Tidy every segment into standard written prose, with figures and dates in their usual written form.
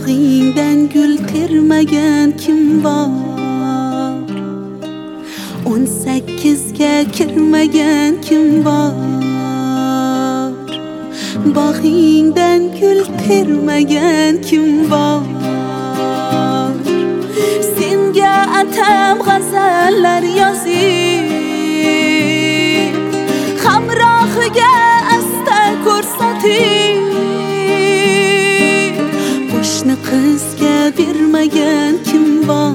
Bağingdan gül termagan kim var? 18'ga kirmagan kim var? Bağingdan gül termagan kim var? Senga atam g'azallar yozib, hamrohiga asta ko'rsatib, qo'shni qizga bermagan kim var?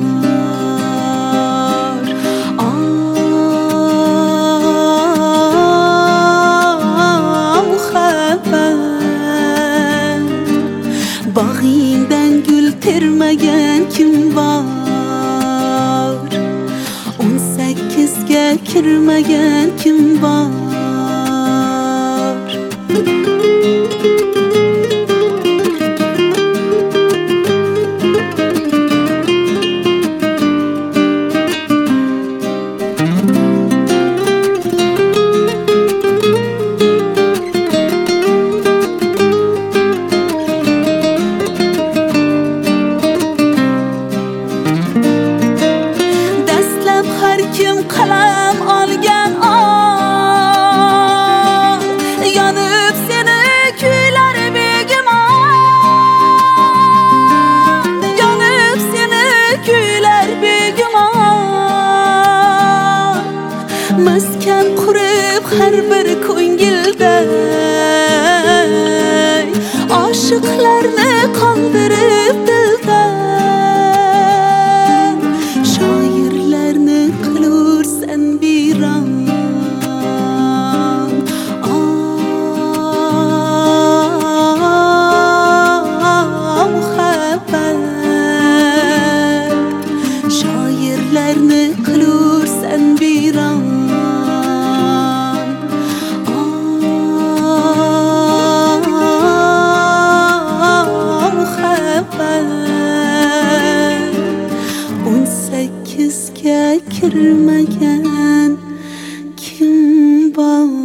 Bağingdan gül termagan kim var? 18'ga kirmagan kim var? Kim qalam olgan yonib seni kuylar begumon, yonib seni kuylar begumon. Maskan qurib har bir ko'ngilda oshiqlarni qoldirib dilda, şairlarni qilursan biron. Muhabbat 18'ga kirmagan kim var?